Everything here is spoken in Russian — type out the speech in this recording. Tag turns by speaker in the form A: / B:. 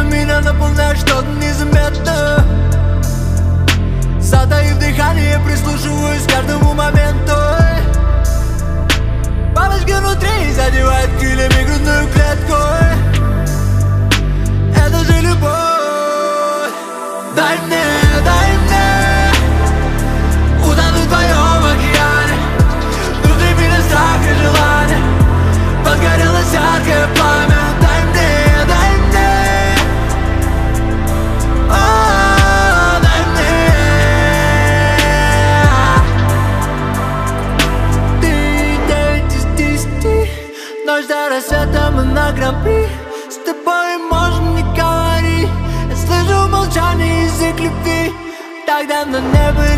A: но меня наполняет что-то незаметно. Затаив дыхание, прислушиваюсь к каждому моменту. Бабочка внутри задевает крыльями грудную клетку. Это же любовь. Дай мне утонуть в твоем океане. Внутри меня страх и желание, подгорелось яркое пламя. Дай мне ночь до рассвета, мы на гран-при. С тобой можем не говорить. Я слышу молчание язык любви. Тогда на небо